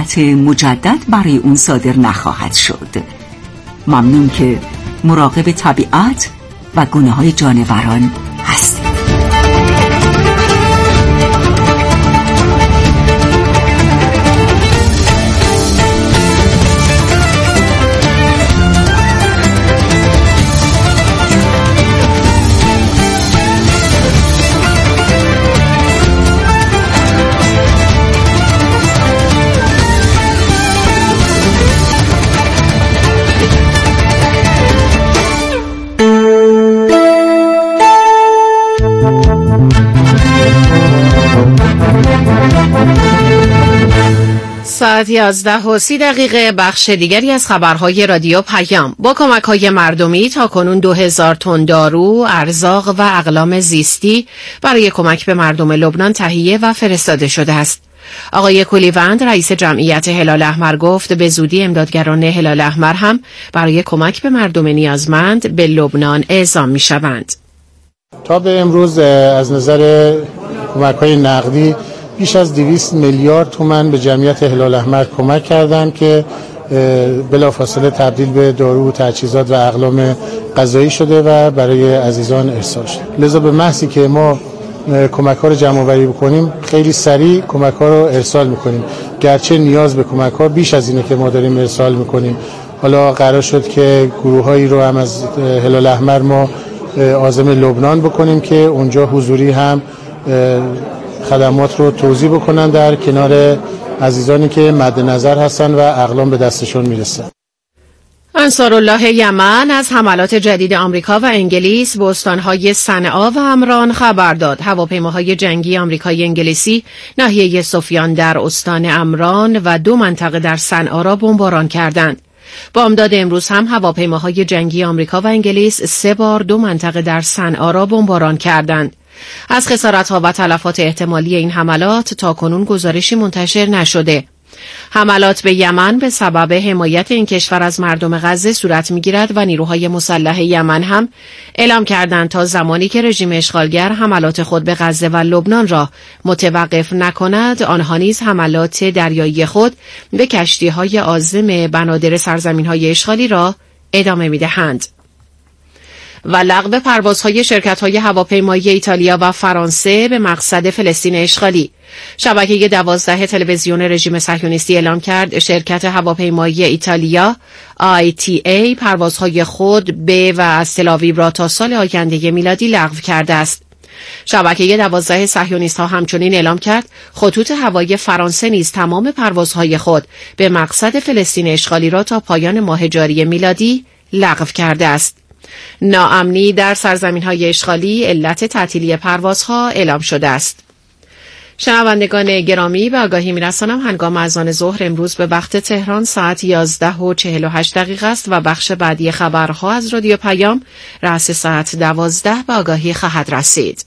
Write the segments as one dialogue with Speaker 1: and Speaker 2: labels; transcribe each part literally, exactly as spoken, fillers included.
Speaker 1: حمایت مجدد برای اون صادر نخواهد شد. ممنون که مراقب طبیعت و گونه‌های جانوران هستید.
Speaker 2: ساعت یازده و سی دقیقه بخش دیگری از خبرهای رادیو پیام. با کمک‌های مردمی تا کنون دو هزار تن دارو، ارزاق و اقلام زیستی برای کمک به مردم لبنان تهیه و فرستاده شده است. آقای کولیوند رئیس جمعیت هلال احمر گفت به زودی امدادگران هلال احمر هم برای کمک به مردم نیازمند به لبنان اعزام می‌شوند.
Speaker 3: تا به امروز از نظر کمک‌های نقدی بیش از دویست میلیارد تومان به جمعیت هلال احمر کمک کردند که بلافاصله تبدیل به دارو و تجهیزات و اقلام غذایی شده و برای عزیزان ارسال شده. لذا به محضی که ما کمک‌ها رو جمع‌آوری بکنیم خیلی سریع کمک‌ها رو ارسال می‌کنیم، گرچه نیاز به کمک‌ها بیش از اینه که ما داریم ارسال می‌کنیم. حالا قرار شد که گروه‌هایی رو هم از هلال احمر ما عازم لبنان بکنیم که اونجا حضوری هم خدمات رو توزیع بکنن در کنار عزیزانی که مد نظر هستن و اقلام به دستشون میرسه.
Speaker 2: انصارالله یمن از حملات جدید آمریکا و انگلیس به استانهای صنعا و عمران خبر داد. هواپیماهای جنگی آمریکایی انگلیسی ناحیه سفیان در استان عمران و دو منطقه در صنعا را بمباران کردند. بامداد امروز هم هواپیماهای جنگی آمریکا و انگلیس سه بار دو منطقه در صنعا را بمباران کردند. از خسارت‌ها و تلفات احتمالی این حملات تاکنون گزارشی منتشر نشده. حملات به یمن به سبب حمایت این کشور از مردم غزه صورت می‌گیرد و نیروهای مسلح یمن هم اعلام کردند تا زمانی که رژیم اشغالگر حملات خود به غزه و لبنان را متوقف نکند، آنها نیز حملات دریایی خود به کشتی‌های عازم بنادر سرزمین‌های اشغالی را ادامه می‌دهند. و لغو پروازهای شرکت‌های هواپیمایی ایتالیا و فرانسه به مقصد فلسطین اشغالی. شبکه دوازده تلویزیون رژیم صهیونیستی اعلام کرد شرکت هواپیمایی ایتالیا آی تی ای پروازهای خود به و از تل‌آویو را تا سال آینده میلادی لغو کرده است. شبکه دوازده صهیونیست‌ها همچنین اعلام کرد خطوط هوایی فرانسه نیز تمام پروازهای خود به مقصد فلسطین اشغالی را تا پایان ماه جاری میلادی لغو کرده است. ناامنی در سرزمین‌های اشغالی علت تعطیلی پروازها اعلام شده است. شنوندگان گرامی، به آگاهی می‌رسانم هنگام اذان ظهر امروز به وقت تهران ساعت یازده و چهل و هشت دقیقه است و بخش بعدی خبرها از رادیو پیام رأس ساعت دوازده به آگاهی خواهد رسید.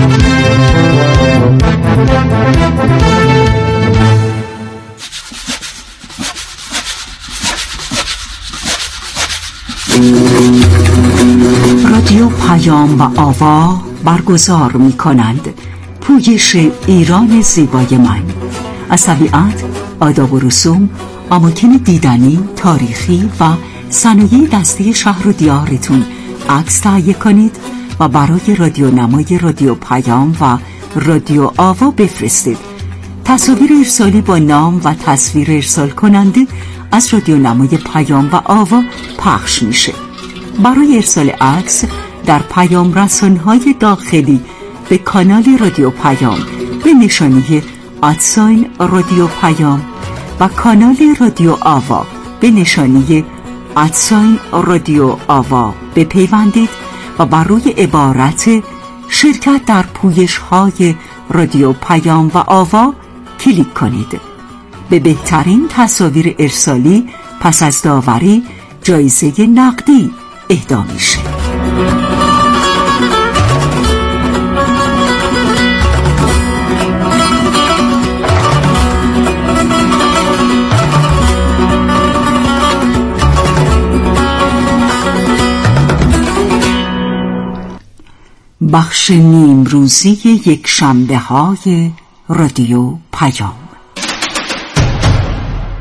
Speaker 1: رادیو پیام و آوا برگزار می کنند پویش ایران زیبای من، از طبیعت، آداب و رسوم، اماکن دیدنی، تاریخی و صنایع دستی شهر و دیارتون عکس تهیه کنید و برای رادیو نمای رادیو پیام و رادیو آوا بفرستید. تصاویر ارسالی با نام و تصویر ارسال کننده از رادیو نمای پیام و آوا پخش میشه. برای ارسال عکس در پیام رسانه‌های داخلی به کانال رادیو پیام به نشانی ادساین رادیو پیام و کانال رادیو آوا به نشانی ادساین رادیو آوا بپیوندید و بر روی عبارت شرکت در پویش‌های رادیو پیام و آوا کلیک کنید. به بهترین تصاویر ارسالی پس از داوری جایزه نقدی اهدا میشه. بخش نیم روزی یک شنبه های رادیو پیام.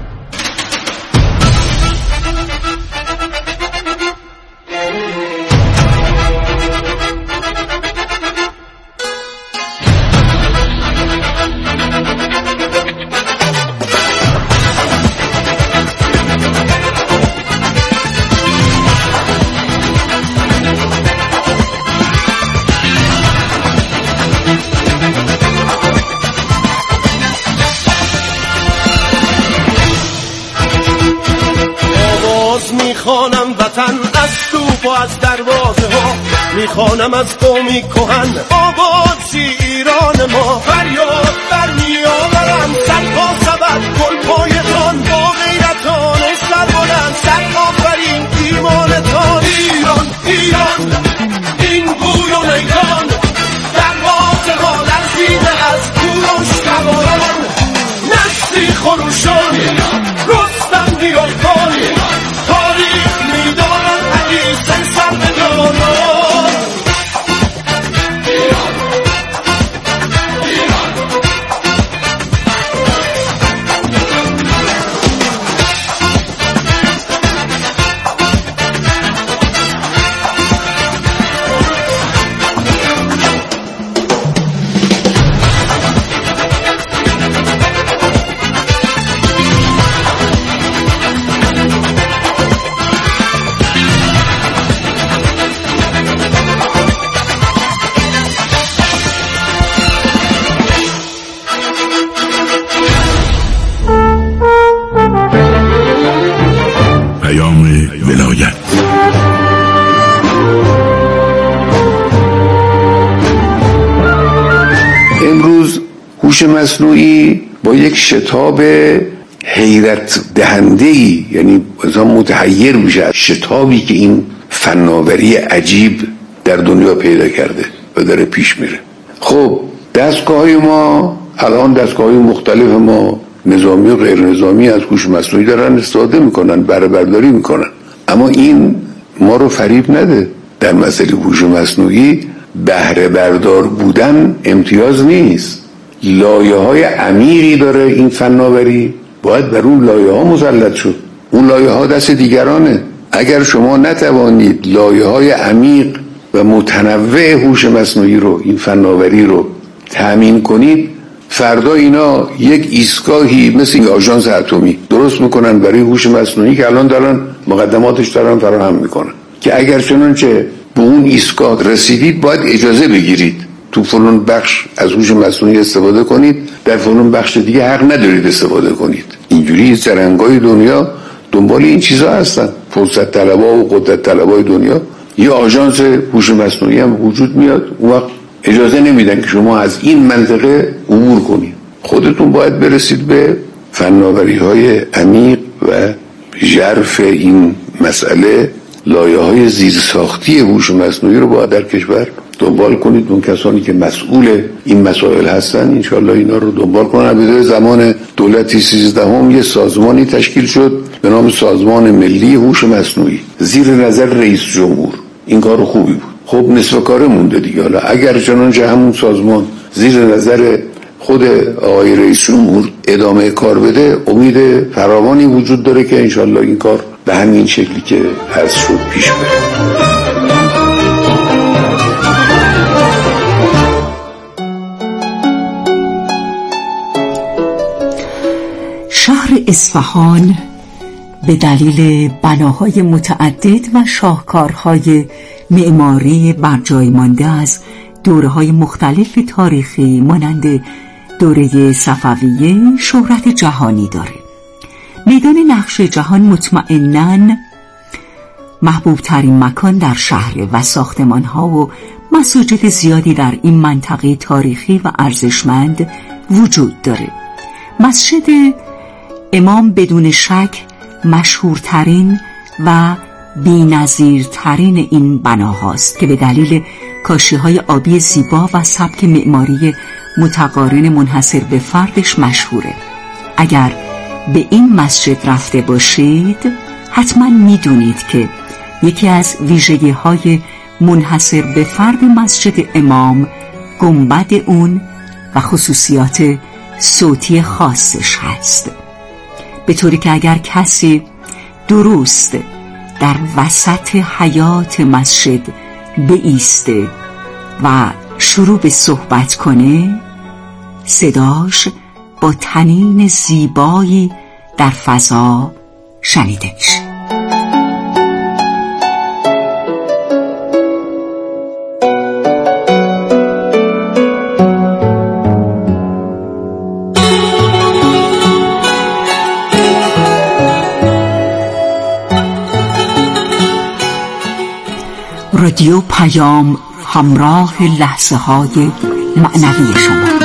Speaker 4: میخوانم وطن از توپ و از دروازه ها، میخوانم از قومی کهن آباد سی ایران ما. فریاد در میآورم سرپا سبد گل پایتان با غیرتان سر بلند سر آفرین ایمانتان. ایران ایران این بوی و میدان دروازه ها لرزیده از کوروش سواران. نسلی خروشان رستم دیارکان تاریخ میدانند حدیث سر به جانان.
Speaker 5: ولایت.
Speaker 6: امروز هوش مصنوعی با یک شتاب حیرت دهنده‌ای، یعنی مثلا متحیر میشه از شتابی که این فناوری عجیب در دنیا پیدا کرده و داره پیش میره. خب دستگاه‌های ما الان دستگاه‌های مختلف ما نظامی و غیر نظامی از هوش مصنوعی دارن استفاده میکنن، بهره برداری میکنن، اما این ما رو فریب نده. در مسئله هوش مصنوعی بهره بردار بودن امتیاز نیست. لایه های عمیقی داره این فناوری، باید بر اون لایه ها مسلط شد. اون لایه ها دست دیگرانه. اگر شما نتوانید لایه های عمیق و متنوع هوش مصنوعی رو، این فناوری رو تأمین کنید، فردا اینا یک ایستگاهی مثل این آژانس اتمی درست میکنن برای هوش مصنوعی که الان دارن مقدماتش دارن فراهم میکنن که اگر چنانچه به اون ایستگاه رسیدید باید اجازه بگیرید تو فلان بخش از هوش مصنوعی استفاده کنید، در فلان بخش دیگه حق ندارید استفاده کنید. اینجوری سرنگای دنیا دنبال این چیزا هستن. فرصت طلبا و قدرت طلبای دنیا یه آژانس هوش مصنوعی هم وجود میاد، اون وقت اجازه نمیدن که شما از این منطقه عبور کنید. خودتون باید برسید به فناوری‌های عمیق و ژرف این مسئله. لایه‌های زیرساختی هوش مصنوعی رو باید در کشور دنبال کنید. اون کسانی که مسئول این مسائل هستن انشالله اینا رو دنبال کنن. به زمان دولتی سیزدهم یه سازمانی تشکیل شد به نام سازمان ملی هوش مصنوعی زیر نظر رئیس جمهور. این کار خوبی بود. خب نصف کاره مونده دیگه. حالا اگر چنانچه همون سازمان زیر نظر خود آقای رئیس جمهور ادامه کار بده، امید فراوانی وجود داره که انشالله این کار به همین شکلی که هست شد پیش بره.
Speaker 1: شهر اصفهان به دلیل بناهای متعدد و شاهکارهای معماری برجای مانده از دوره‌های مختلف تاریخی مانند دوره صفویه شهرت جهانی داره. میدان نقش جهان مطمئناً محبوب ترین مکان در شهر و ساختمان‌ها و مساجد زیادی در این منطقه تاریخی و ارزشمند وجود داره. مسجد امام بدون شک مشهورترین و بی‌نظیرترین این بناهاست که به دلیل کاشی‌های آبی زیبا و سبک معماری متقارن منحصر به فردش مشهوره. اگر به این مسجد رفته باشید حتما میدونید که یکی از ویژگی‌های منحصر به فرد مسجد امام گنبد اون و خصوصیات صوتی خاصش هست، به طوری که اگر کسی درست در وسط حیاط مسجد بایسته و شروع به صحبت کنه، صداش با طنین زیبایی در فضا شنیده میشه. رادیو پیام، همراه لحظه های معنوی شما.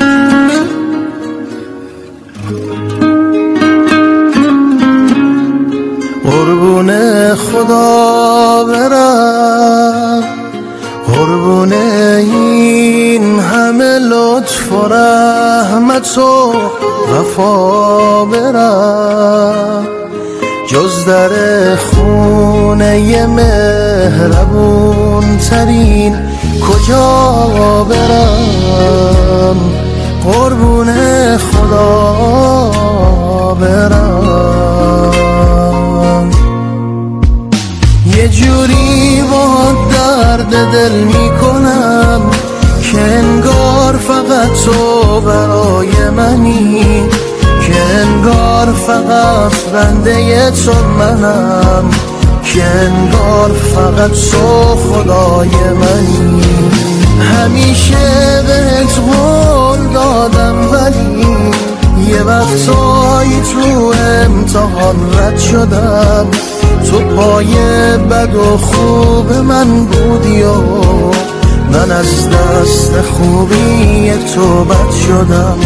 Speaker 4: قربون خدا برم، قربون این همه لطف و رحمت و وفا برم، جز در خونه مهربون ترین کجا برم، قربون خدا برم. یه جوری با درد دل میکنم که انگار فقط تو برای منی، که انگار فقط بنده تو منم، که انگار فقط تو خدای منی. همیشه بهت قول دادم ولی یه وقتایی تو امتحان رد شدم، تو پای بد و خوب من بودی و من از دست خوبی تو بد شدم.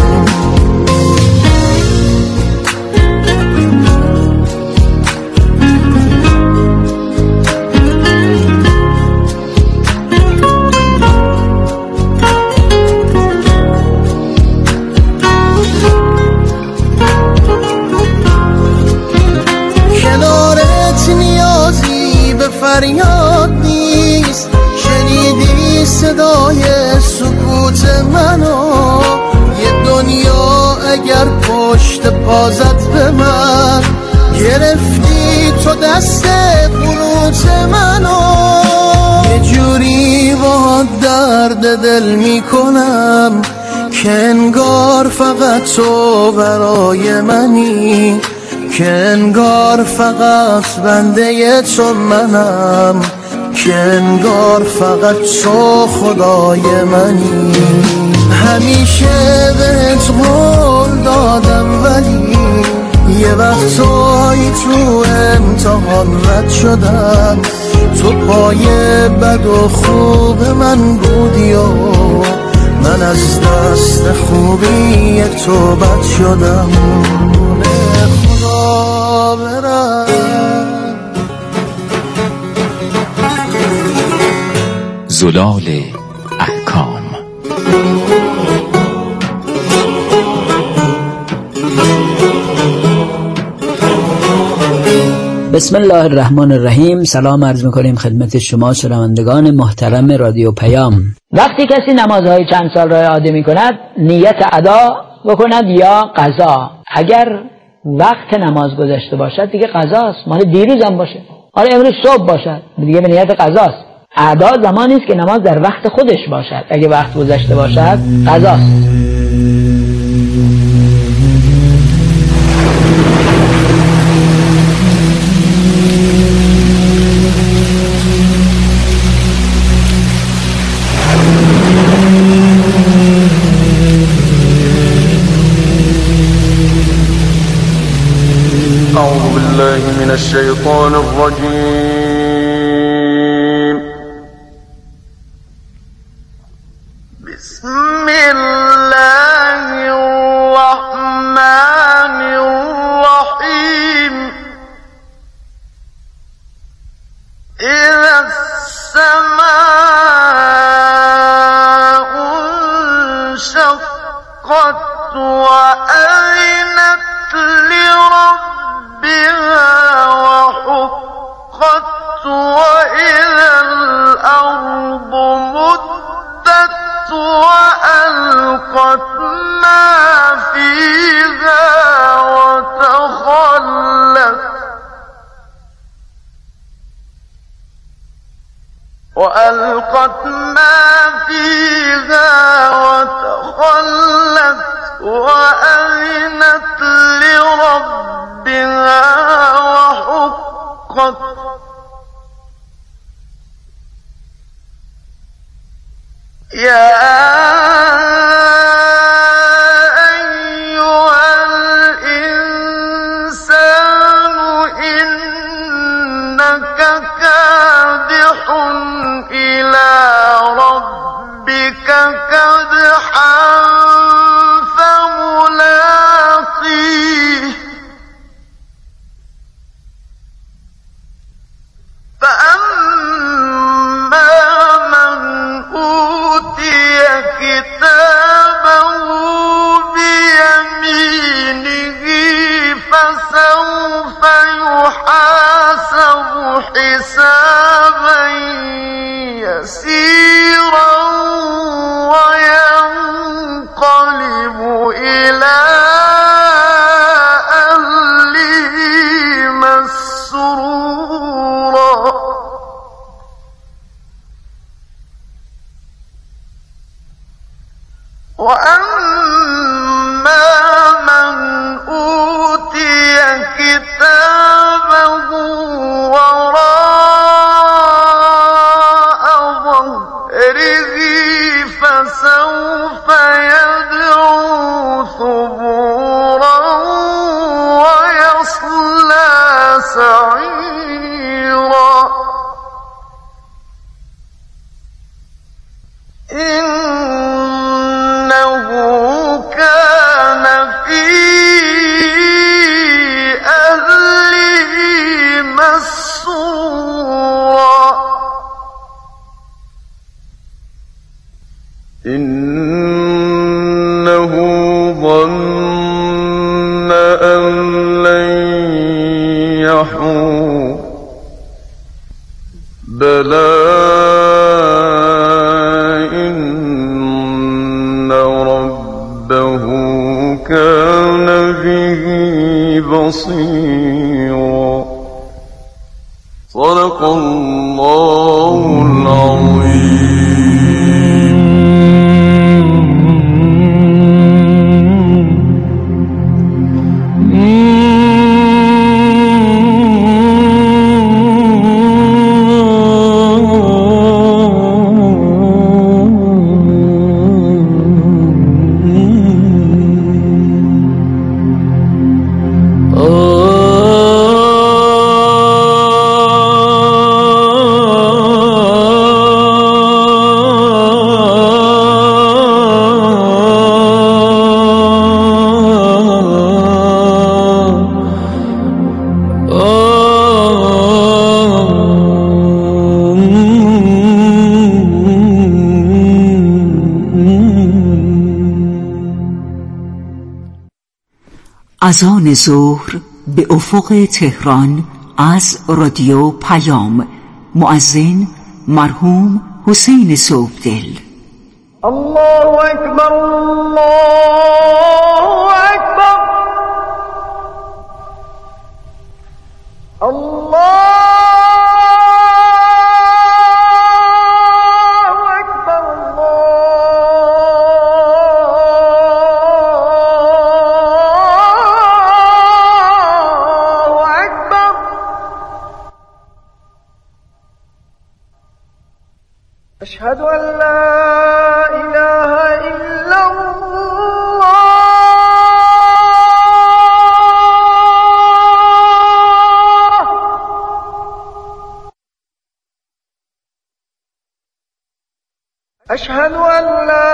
Speaker 4: فریاد نیست، شنیدی صدای سکوت منو، یه دنیا اگر پشت پازت به من، گرفتی تو دست قنوت منو. یه جوری با درد دل میکنم که انگار فقط تو برای منی، که انگار فقط بنده تو منم، که انگار فقط تو خدای منی. همیشه بهت قول دادم ولی یه وقتایی تو امتحان رد شدم، تو پای بد و خوب من بودی و من از دست خوبی تو بد شدم.
Speaker 5: زلال احکام.
Speaker 7: بسم الله الرحمن الرحیم. سلام عرض میکنیم خدمت شما شنوندگان محترم رادیو پیام. وقتی کسی نمازهای چند سال را اعاده میکند نیت ادا بکند یا قضا. اگر وقت نماز گذشته باشد دیگه قضاست، مال دیروز هم باشه، آره امروز صبح باشد دیگه به نیت قضاست. ادا زمانی است که نماز در وقت خودش باشد، اگه وقت گذشته باشد قضاست.
Speaker 4: أعوذ بالله من الشيطان الرجيم. بسم الله الرحمن الرحيم. إذا السماء انشقت وأذنت لربها وحقت وإذا الأرض مدت وألقت ما فيها وتخلت وألقت ما فيها وتخلت وأذنت لربها وحقت. يا أيها الإنسان إنك كادح
Speaker 8: لن يحور بلى إن ربه كان به بصيرا. صدق الله العظيم.
Speaker 1: اذان ظهر به افق تهران از رادیو پیام. مؤذن مرحوم حسین صبحدل.
Speaker 4: الله اکبر الله اکبر الله أشهد أن لا إله إلا الله أشهد أن لا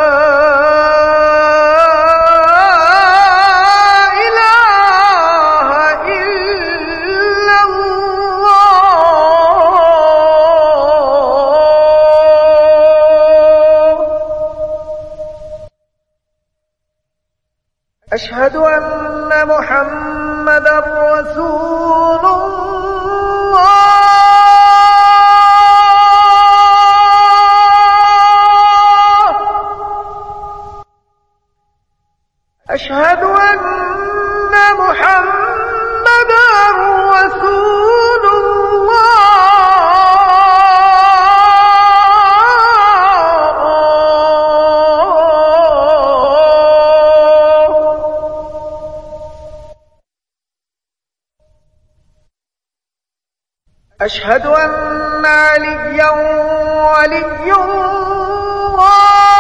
Speaker 4: أشهد أن محمدًا رسول الله أشهد أن محمدًا رسول أشهد أن عليا ولي الله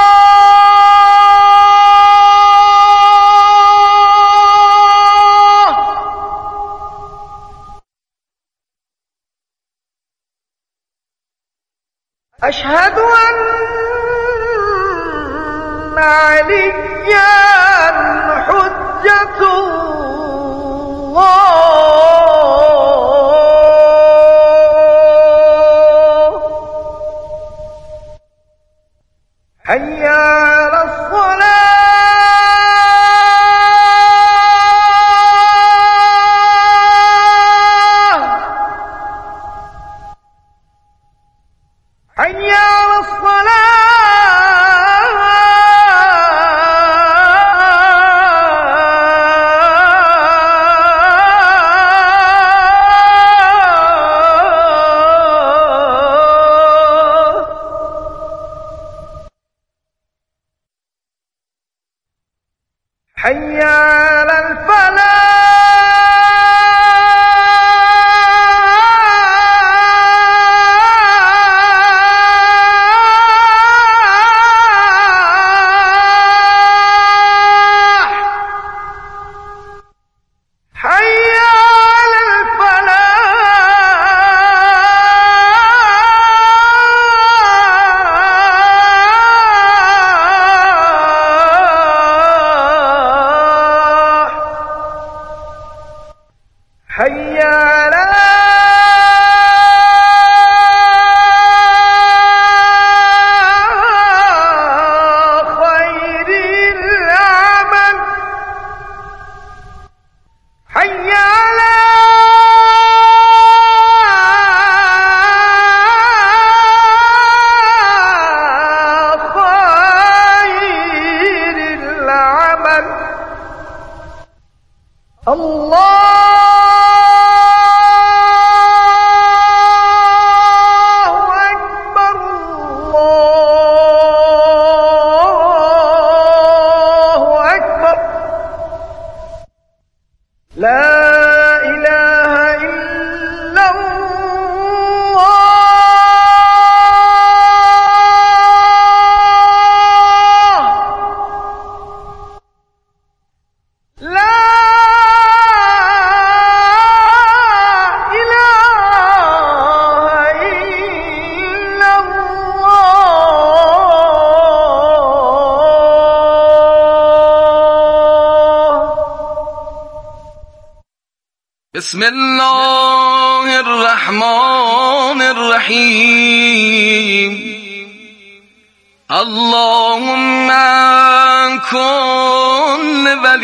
Speaker 4: أشهد أن عليا حجة الله حي على الصلاة حي على الصلاة حي على الفلاح حي على الفلاح حي على خير العمل
Speaker 8: بسم الله الرحمن الرحیم. اللهم کن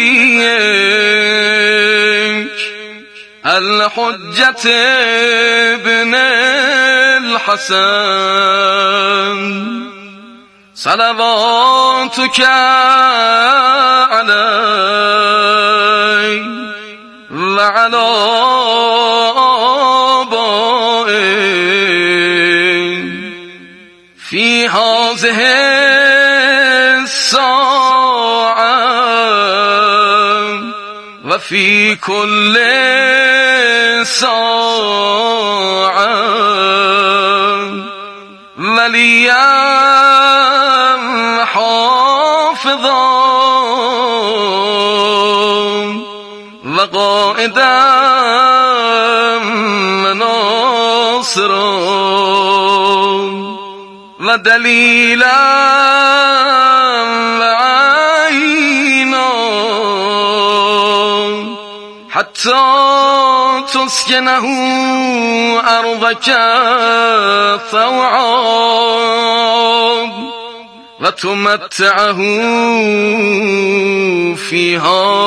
Speaker 8: ولیک الحجة ابن الحسن صلواتك علیه و علی آبائه فی هذه الساعة و فی کل ساعة ولیا حافظا و قائدا و ناصرا و دلیلا و عینا حتی تسکنه ارضک طوعا و تمتعه فیها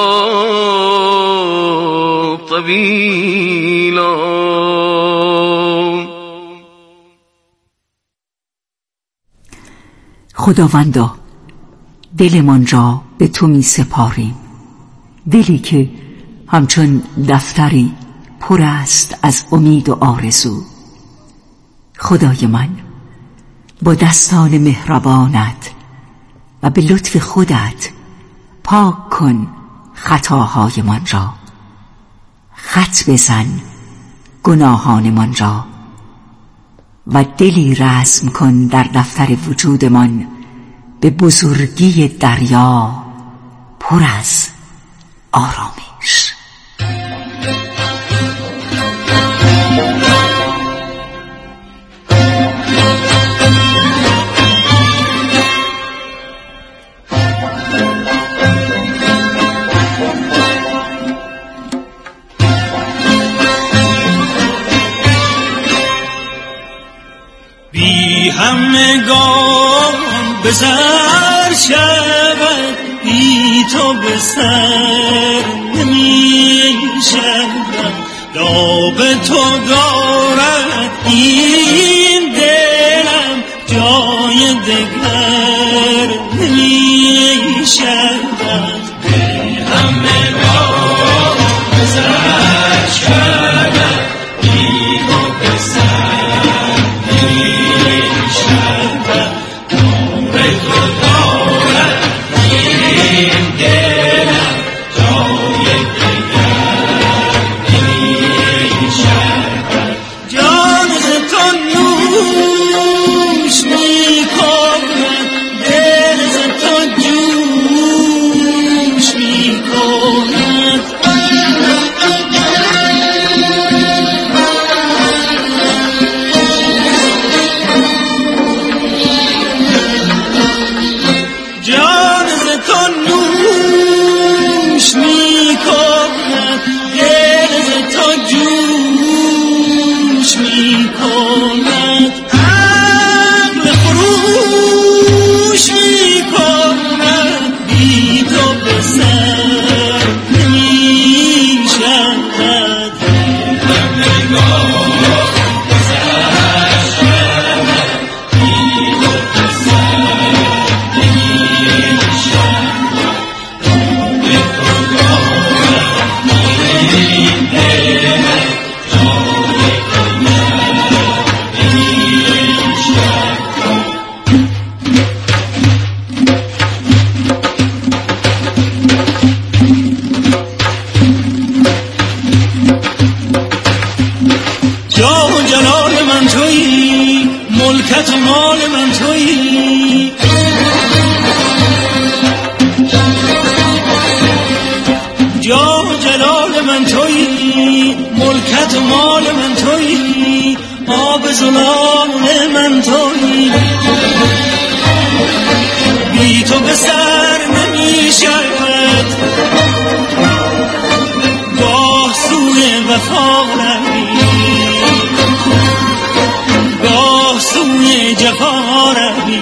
Speaker 8: طویلا.
Speaker 1: خداوندا دلمان را به تو می سپاریم، دلی که همچون دفتری پر است از امید و آرزو. خدای من با دستان مهربانت و به لطف خودت پاک کن خطاهایمان را، خط بزن گناهانمان را و دلی رسم کن در دفتر وجودمان به بزرگی دریا پر از آرامش.
Speaker 9: بی همگان به سر شود، بی تو به سر نمی شود. داغ تو دارد این دلم، جای دگر نمی شود. بی همگان به سر شود، بی تو به سر وفا روی گاه سوی جفا روی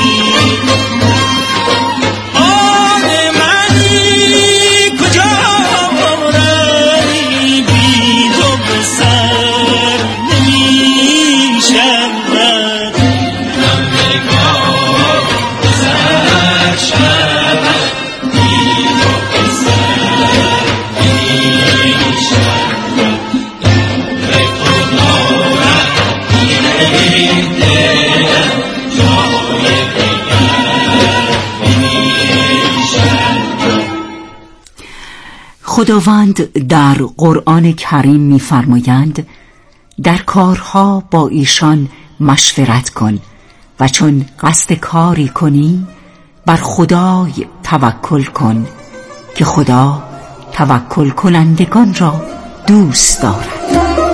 Speaker 1: خداوند در قرآن کریم می‌فرمایند در کارها با ایشان مشورت کن و چون قصد کاری کنی بر خدای توکل کن که خدا توکل کنندگان را دوست دارد.